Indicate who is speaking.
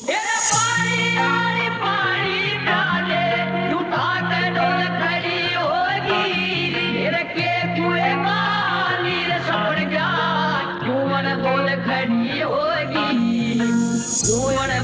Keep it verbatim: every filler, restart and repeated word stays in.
Speaker 1: तेरे पानी वाली पानी डाले तू ताक डोल खड़ी होगी तेरे के कुएं पानी रे सपड़ गया क्यों मन बोल खड़ी होगी क्यों मन